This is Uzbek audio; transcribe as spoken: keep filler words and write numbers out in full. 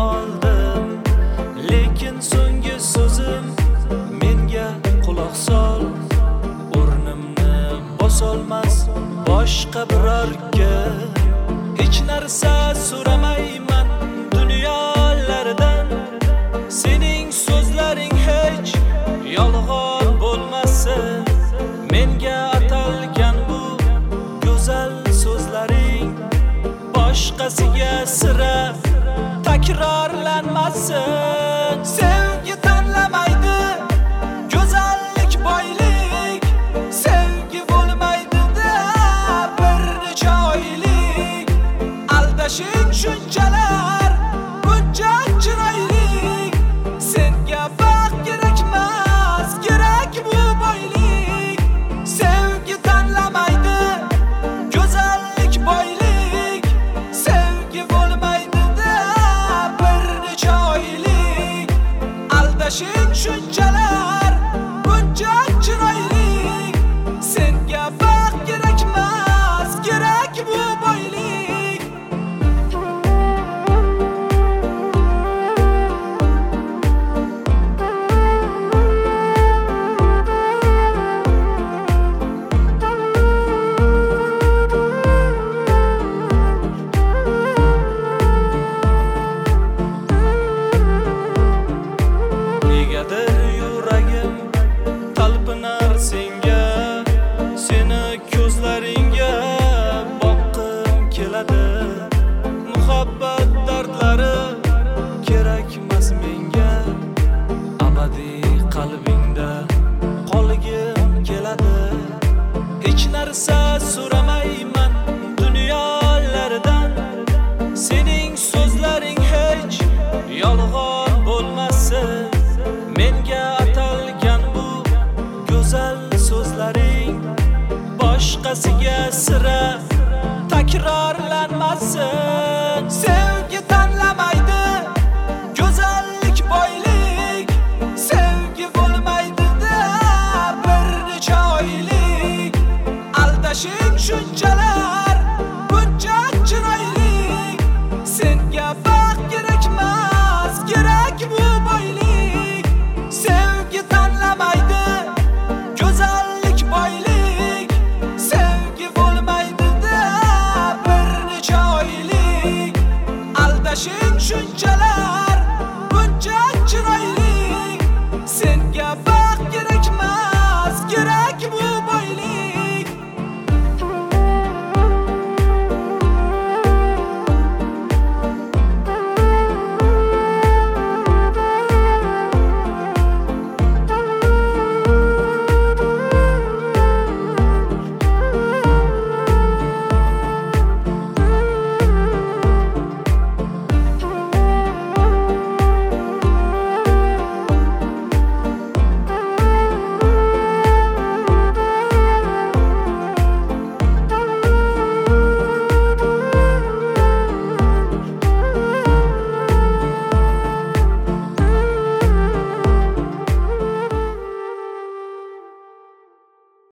oldim, lekin so'nggi so'zim menga quloq sol. O'rnimni bosolmas boshqa birorga, hech narsa so'ramayman dunyolardan. Sening so'zlaring hech yolg'on bo'lmasin, menga atalgan bu go'zal so'zlaring boshqasiga sira takrorlanmasin. Sevgi tanlamaydi, go'zallik boylik, sevgi bo'lmaydi-da bir necha oylik. Aldashing shunchalar buncha chiroylik, senga vaqt kerakmas, kerak bu boylik. Sevgi tanlamaydi, go'zallik boylik, sevgi bo'lmaydi-da bir necha oylik. Aldashing shunchalar buncha chiroylik, senga vaqt kerakmas, kerak bu boylik. Negadir yuragim talpinar senga, seni ko'zlaringga boqqim keladi. Muhabbat dardlari kerakmas menga, abadiy qalbingda qolgim keladi. Hech narsa so'ramayman dunyolardan, sening so'zlaring hech yolg'on bo'lmasin, menga atalgan bu go'zal so'zlaring boshqasiga sira takrorlanmasin. Sevgi tanlamaydi, go'zallik boylik, sevgi bo'lmaydi-da bir necha oylik. Aldashing shunchalar buncha chiroylik, senga vaqt kerakmas, kerak bu boylik. Sevgi tanlamaydi, go'zallik boylik, sevgi bo'lmaydi-da bir necha oylik. Aldashing shunchalar